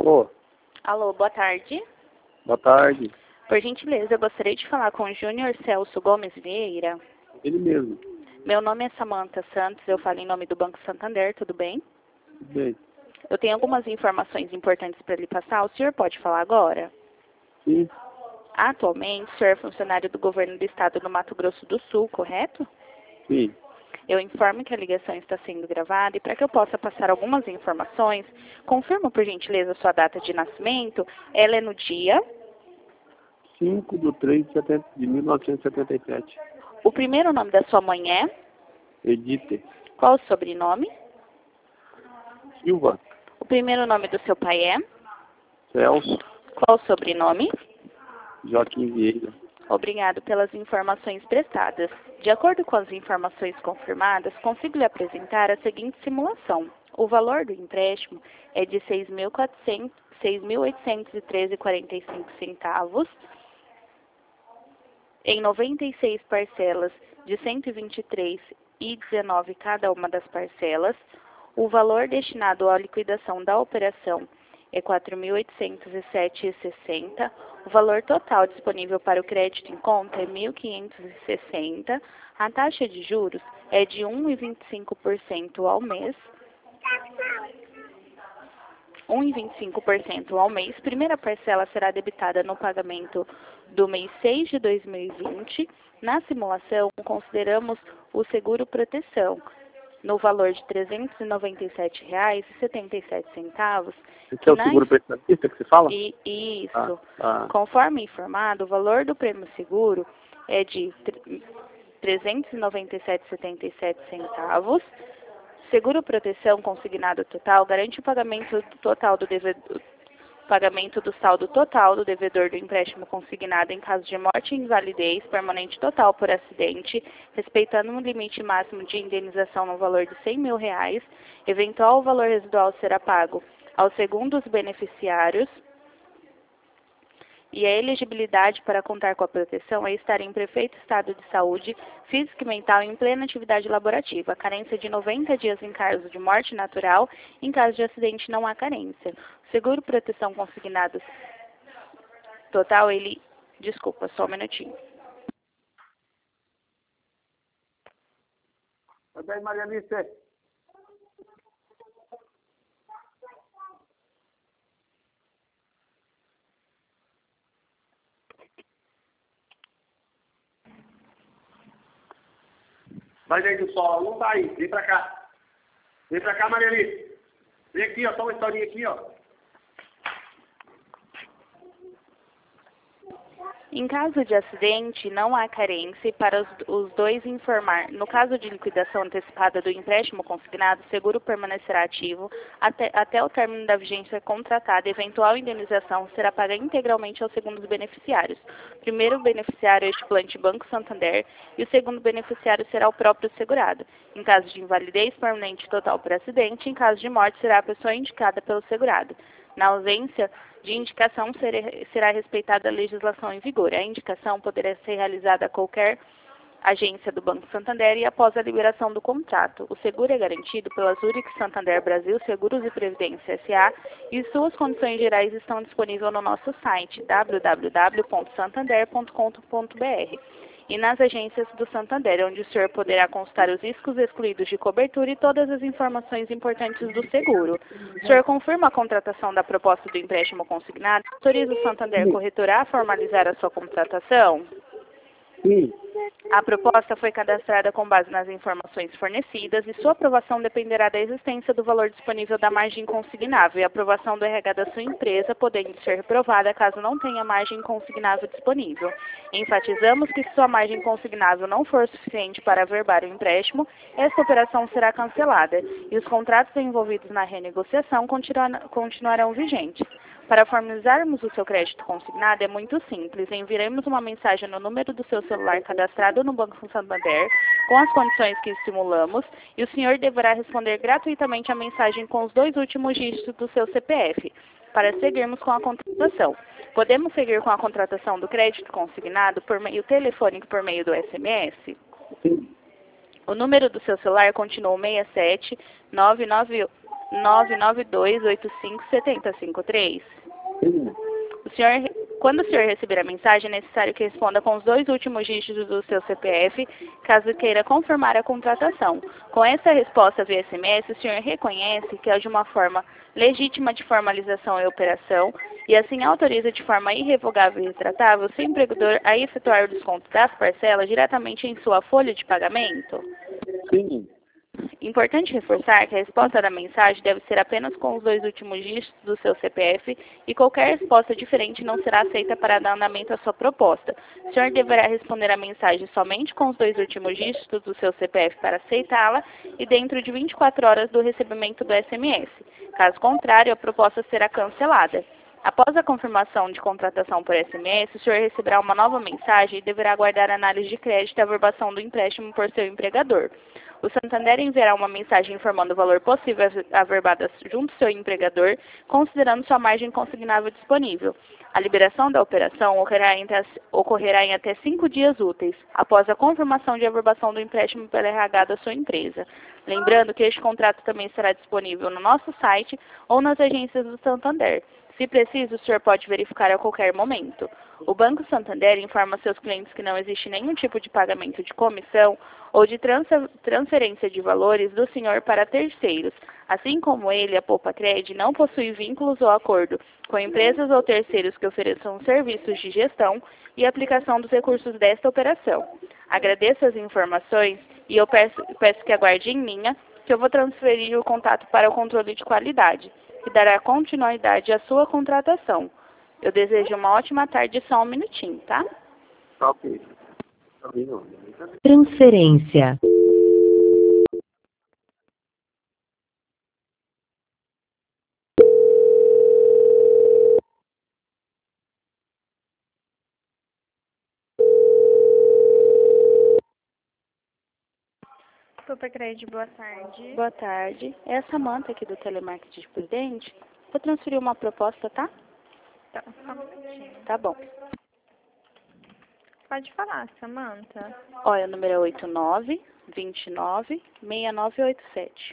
Alô? Alô, boa tarde. Boa tarde. Por gentileza, eu gostaria de falar com o Júnior Celso Gomes Vieira. Ele mesmo. Meu nome é Samantha Santos, eu falo em nome do Banco Santander, tudo bem? Tudo bem. Eu tenho algumas informações importantes para lhe passar, o senhor pode falar agora? Sim, Atualmente, o senhor é funcionário do governo do estado do Mato Grosso do Sul, correto? sim. Eu informo que a ligação está sendo gravada e para que eu possa passar algumas informações, confirma por gentileza sua data de nascimento. Ela é no dia. 5/3/70 de 1977. O primeiro nome da sua mãe é? Edite. Qual o sobrenome? Silva. O primeiro nome do seu pai é? Celso. Qual o sobrenome? Joaquim Vieira. Obrigado pelas informações prestadas. De acordo com as informações confirmadas, consigo lhe apresentar a seguinte simulação. O valor do empréstimo é de R$ 6.813,45 em 96 parcelas de R$ 123,19 cada uma das parcelas. O valor destinado à liquidação da operação é R$ 4.807,60. O valor total disponível para o crédito em conta é R$ 1.560. A taxa de juros é de 1,25% ao mês. 1,25% ao mês. Primeira parcela será debitada no pagamento do mês 6 de 2020. Na simulação, consideramos o seguro proteção no valor de R$ 397,77. Esse é o seguro prestadista que você fala? Isso. Ah. Conforme informado, o valor do prêmio seguro é de R$ 397,77. Seguro proteção consignado total garante o pagamento total do devedor, pagamento do saldo total do devedor do empréstimo consignado em caso de morte e invalidez permanente total por acidente, respeitando um limite máximo de indenização no valor de R$ 100 mil. Eventual valor residual será pago aos segundos beneficiários. E a elegibilidade para contar com a proteção é estar em perfeito estado de saúde física e mental em plena atividade laborativa. A carência de 90 dias em caso de morte natural. Em caso de acidente, não há carência. O seguro proteção consignado total, ele... Desculpa, só um minutinho. Tá bem, Maria Alice? Vai daí do sol, não tá aí, vem pra cá. Vem pra cá, Maria Alice. Vem aqui, ó, só uma historinha aqui, ó. Em caso de acidente, não há carência para os dois informar. No caso de liquidação antecipada do empréstimo consignado, o seguro permanecerá ativo até o término da vigência contratada. Eventual indenização será paga integralmente aos segundos beneficiários. O primeiro beneficiário é o estipulante Banco Santander e o segundo beneficiário será o próprio segurado. Em caso de invalidez permanente total por acidente, em caso de morte, será a pessoa indicada pelo segurado. Na ausência de indicação, será respeitada a legislação em vigor. A indicação poderá ser realizada a qualquer agência do Banco Santander e após a liberação do contrato. O seguro é garantido pela Zurich Santander Brasil Seguros e Previdência S.A. e suas condições gerais estão disponíveis no nosso site www.santander.com.br e nas agências do Santander, onde o senhor poderá consultar os riscos excluídos de cobertura e todas as informações importantes do seguro. O senhor confirma a contratação da proposta do empréstimo consignado? Autoriza o Santander Corretora a formalizar a sua contratação? Sim. A proposta foi cadastrada com base nas informações fornecidas e sua aprovação dependerá da existência do valor disponível da margem consignável e a aprovação do RH da sua empresa, podendo ser reprovada caso não tenha margem consignável disponível. Enfatizamos que se sua margem consignável não for suficiente para averbar o empréstimo, esta operação será cancelada e os contratos envolvidos na renegociação continuarão vigentes. Para formalizarmos o seu crédito consignado é muito simples. Enviaremos uma mensagem no número do seu celular cadastrado no Banco Santander com as condições que estimulamos e o senhor deverá responder gratuitamente a mensagem com os 2 últimos dígitos do seu CPF para seguirmos com a contratação. Podemos seguir com a contratação do crédito consignado por meio telefônico por meio do SMS? Sim. O número do seu celular continua 67 998 992857053. Sim. Quando o senhor receber a mensagem, é necessário que responda com os 2 últimos dígitos do seu CPF, caso queira confirmar a contratação. Com essa resposta via SMS, o senhor reconhece que é de uma forma legítima de formalização e operação, e assim autoriza de forma irrevogável e retratável o seu empregador a efetuar o desconto das parcelas diretamente em sua folha de pagamento? Sim. Importante reforçar que a resposta da mensagem deve ser apenas com os 2 últimos dígitos do seu CPF e qualquer resposta diferente não será aceita para dar andamento à sua proposta. O senhor deverá responder a mensagem somente com os 2 últimos dígitos do seu CPF para aceitá-la e dentro de 24 horas do recebimento do SMS. Caso contrário, a proposta será cancelada. Após a confirmação de contratação por SMS, o senhor receberá uma nova mensagem e deverá aguardar a análise de crédito e averbação do empréstimo por seu empregador. O Santander enviará uma mensagem informando o valor possível averbado junto ao seu empregador, considerando sua margem consignável disponível. A liberação da operação ocorrerá em até 5 dias úteis, após a confirmação de averbação do empréstimo pela RH da sua empresa. Lembrando que este contrato também estará disponível no nosso site ou nas agências do Santander. Se preciso, o senhor pode verificar a qualquer momento. O Banco Santander informa seus clientes que não existe nenhum tipo de pagamento de comissão ou de transferência de valores do senhor para terceiros. Assim como ele, a Poupa-Cred não possui vínculos ou acordo com empresas ou terceiros que ofereçam serviços de gestão e aplicação dos recursos desta operação. Agradeço as informações e eu peço que aguarde em linha, que eu vou transferir o contato para o controle de qualidade, que dará continuidade à sua contratação. Eu desejo uma ótima tarde, só um minutinho, tá? Tá ok. Transferência. Poupa-Cred, boa tarde. Boa tarde. É a Samanta aqui do Telemarketing de Prudente. Vou transferir uma proposta, tá? Tá, só um minutinho. Tá bom. Pode falar, Samanta. Olha, o número é 89296987.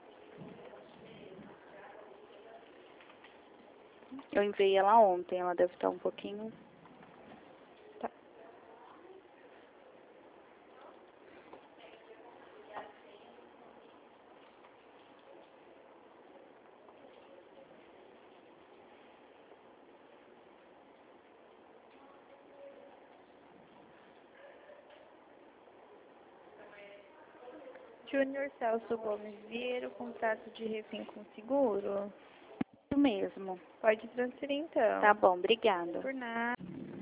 Eu enviei ela ontem, ela deve estar um pouquinho... Tá. Júnior Celso Gomes Vieira, contrato de refém com seguro. Isso mesmo. Pode transferir então. Tá bom, obrigada. Por nada.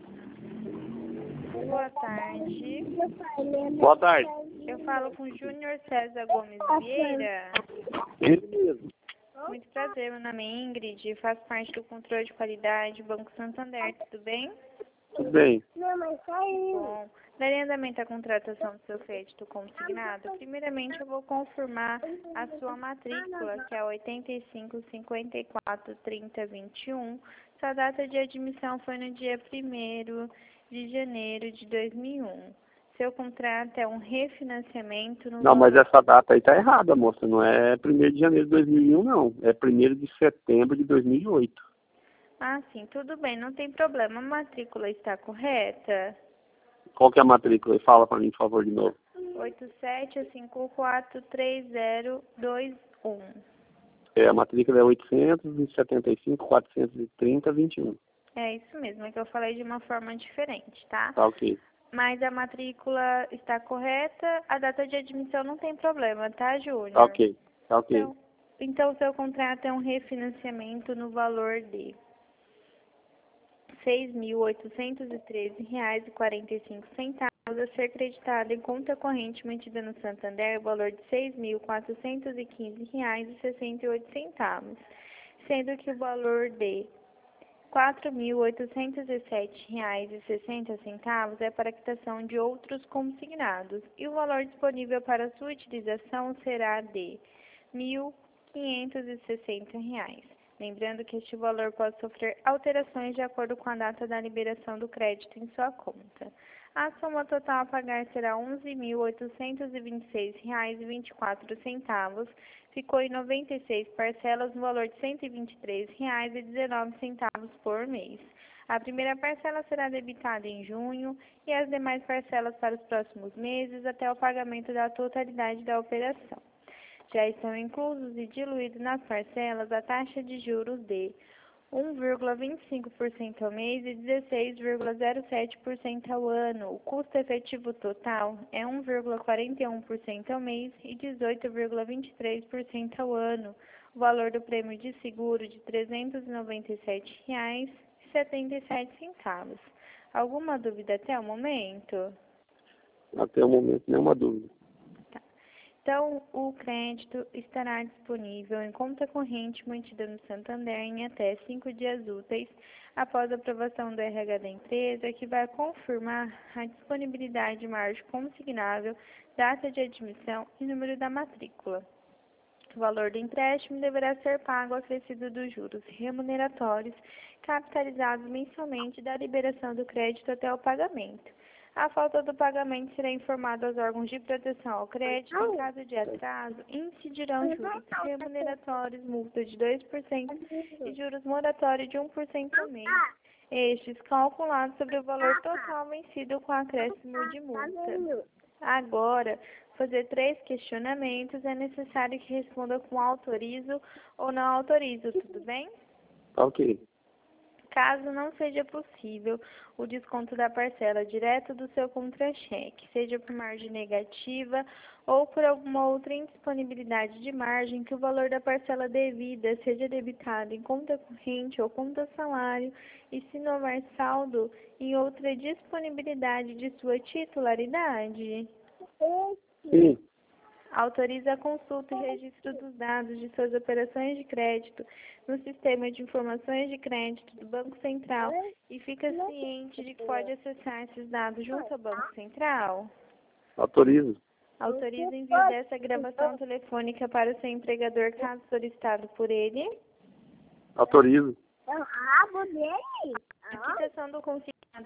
Boa tarde. Boa tarde. Eu falo com Júnior César Gomes Vieira. Ele mesmo. Muito prazer, meu nome é Ingrid, faço parte do controle de qualidade do Banco Santander, tudo bem? Tudo bem. Bom, darei andamento à contratação do seu crédito consignado. Primeiramente, eu vou confirmar a sua matrícula, que é 85543021. Sua data de admissão foi no dia 1º de janeiro de 2001. Seu contrato é um refinanciamento no... Não, mas essa data aí tá errada, moça. Não é 1º de janeiro de 2001, não. É 1º de setembro de 2008. Ah, sim, tudo bem, não tem problema. A matrícula está correta? Qual que é a matrícula? Fala pra mim, por favor, de novo. 87543021. A matrícula é 875-430-21. É isso mesmo, é que eu falei de uma forma diferente, tá? Tá ok. Mas a matrícula está correta, a data de admissão não tem problema, tá, Júnior? Tá ok. Tá ok. Então, o seu contrato é um refinanciamento no valor de R$ 6.813,45 a ser creditado em conta corrente mantida no Santander, o valor de R$ 6.415,68, sendo que o valor de R$ 4.807,60 é para quitação de outros consignados, e o valor disponível para sua utilização será de R$ 1.560. Lembrando que este valor pode sofrer alterações de acordo com a data da liberação do crédito em sua conta. A soma total a pagar será R$ 11.826,24. Ficou em 96 parcelas no valor de R$ 123,19 por mês. A primeira parcela será debitada em junho e as demais parcelas para os próximos meses até o pagamento da totalidade da operação. Já estão inclusos e diluídos nas parcelas a taxa de juros de 1,25% ao mês e 16,07% ao ano. O custo efetivo total é 1,41% ao mês e 18,23% ao ano. O valor do prêmio de seguro de R$ 397,77. Alguma dúvida até o momento? Até o momento, nenhuma dúvida. Então, o crédito estará disponível em conta corrente mantida no Santander em até 5 dias úteis após a aprovação do RH da empresa, que vai confirmar a disponibilidade de margem consignável, data de admissão e número da matrícula. O valor do empréstimo deverá ser pago acrescido dos juros remuneratórios capitalizados mensalmente da liberação do crédito até o pagamento. A falta do pagamento será informada aos órgãos de proteção ao crédito. Em caso de atraso, incidirão juros remuneratórios, multa de 2% e juros moratórios de 1% ao mês. Estes calculados sobre o valor total vencido com acréscimo de multa. Agora, fazer 3 questionamentos. É necessário que responda com autorizo ou não autorizo, tudo bem? Ok. Caso não seja possível o desconto da parcela direto do seu contra-cheque, seja por margem negativa ou por alguma outra indisponibilidade de margem, que o valor da parcela devida seja debitado em conta corrente ou conta salário e se não houver saldo em outra disponibilidade de sua titularidade. Sim. Autoriza a consulta e registro dos dados de suas operações de crédito no Sistema de Informações de Crédito do Banco Central e fica ciente de que pode acessar esses dados junto ao Banco Central? Autorizo. Autoriza o envio dessa gravação telefônica para o seu empregador, caso solicitado por ele? Autorizo. A quitação do consignado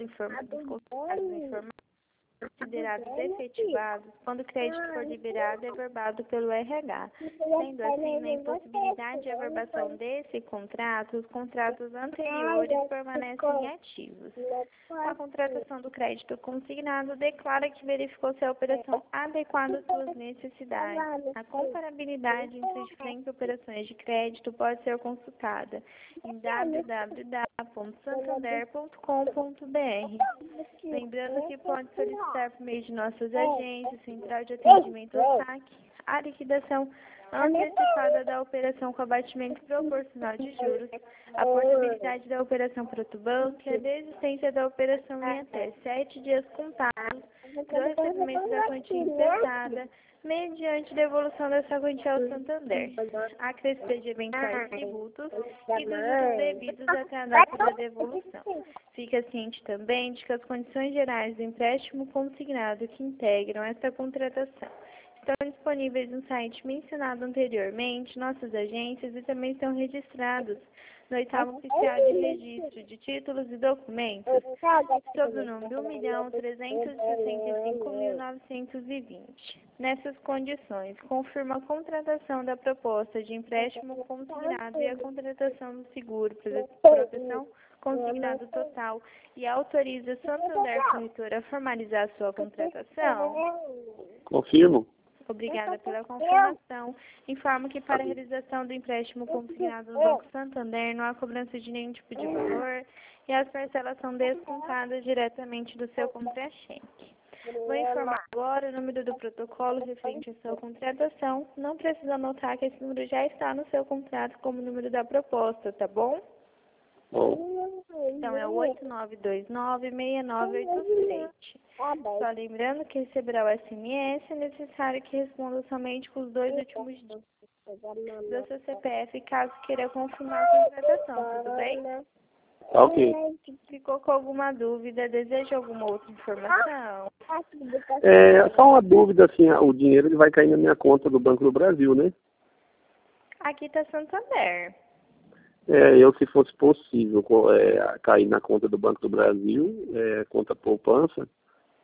considerados efetivados quando o crédito for liberado e averbado pelo RH. Sendo assim, na impossibilidade de averbação desse contrato, os contratos anteriores permanecem ativos. A contratação do crédito consignado declara que verificou se a operação adequada às suas necessidades. A comparabilidade entre diferentes operações de crédito pode ser consultada em www.santander.com.br. Lembrando que pode solicitar por meio de nossas agências, central de atendimento ao saque, a liquidação antecipada da operação com abatimento proporcional de juros, a possibilidade da operação protobanco e a desistência da operação em até 7 dias contados do recebimento da quantia emprestada, mediante devolução dessa quantia ao Santander, a crescer de eventuais tributos e dos juros devidos até a data da devolução. Fica ciente também de que as condições gerais do empréstimo consignado que integram esta contratação estão disponíveis no site mencionado anteriormente, nossas agências, e também estão registrados no 8º Oficial de Registro de Títulos e Documentos, sob o número 1.365.920. Nessas condições, confirma a contratação da proposta de empréstimo consignado e a contratação do seguro proteção consignado total e autoriza a Santander Corretora a formalizar sua contratação? Confirmo. Obrigada pela confirmação. Informo que para a realização do empréstimo consignado no Banco Santander não há cobrança de nenhum tipo de valor e as parcelas são descontadas diretamente do seu contra-cheque. Vou informar agora o número do protocolo referente à sua contratação. Não precisa anotar que esse número já está no seu contrato como número da proposta, tá bom? Bom. Então, é o 8929-6987. Só lembrando que receberá o SMS, é necessário que responda somente com os 2 últimos dígitos do seu CPF, caso queira confirmar a contratação, tudo bem? Ok. Ficou com alguma dúvida? Deseja alguma outra informação? Só uma dúvida, assim, o dinheiro ele vai cair na minha conta do Banco do Brasil, né? Aqui está Santander. Se fosse possível cair na conta do Banco do Brasil, conta poupança,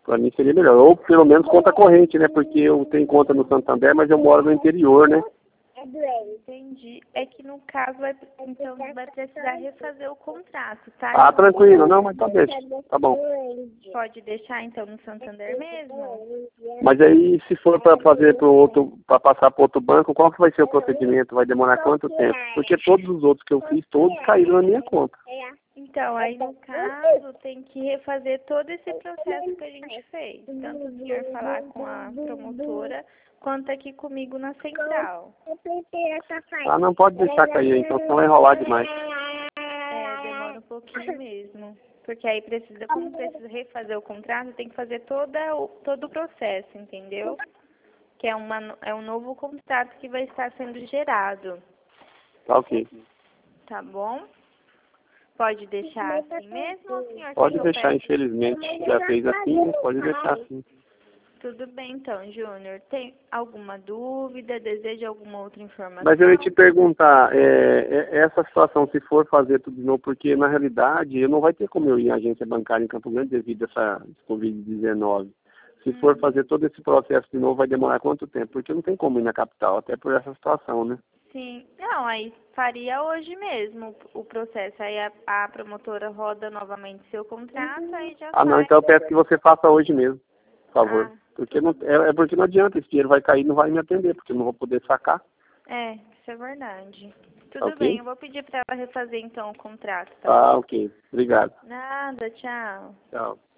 Para mim seria melhor. Ou pelo menos conta corrente, né? Porque eu tenho conta no Santander, mas eu moro no interior, né? Entendi. É que no caso, então vai precisar refazer o contrato, tá? Ah, tranquilo. Não, mas tá, deixa. Tá bom. Pode deixar então no Santander mesmo? Mas aí, se for para fazer para passar para outro banco, qual que vai ser o procedimento? Vai demorar quanto tempo? Porque todos os outros que eu fiz, todos caíram na minha conta. Então, aí no caso, tem que refazer todo esse processo que a gente fez. Tanto o senhor falar com a promotora, quanto aqui comigo na central. Ah, não pode deixar cair, então senão vai enrolar demais. Demora um pouquinho mesmo. Porque aí como precisa refazer o contrato, tem que fazer todo o processo, entendeu? Que é um novo contrato que vai estar sendo gerado. Tá ok. Tá bom? Pode deixar assim mesmo, ou senhor? Pode deixar, infelizmente. Já fez assim, né? Pode deixar assim. Tudo bem então, Júnior. Tem alguma dúvida? Deseja alguma outra informação? Mas eu ia te perguntar, essa situação, se for fazer tudo de novo, porque na realidade eu não vai ter como eu ir em agência bancária em Campo Grande devido a essa Covid-19. Se for fazer todo esse processo de novo, vai demorar quanto tempo? Porque não tem como ir na capital, até por essa situação, né? Sim. Não, aí faria hoje mesmo o processo. Aí a promotora roda novamente seu contrato, aí já Ah, não, faz. então eu peço que você faça hoje mesmo, por favor. Ah. Porque não, porque não adianta, esse dinheiro vai cair e não vai me atender, porque eu não vou poder sacar. Isso é verdade. Tudo Ok? bem, eu vou pedir para ela refazer então o contrato, tá? Ah, ok. Obrigado. Nada, tchau. Tchau.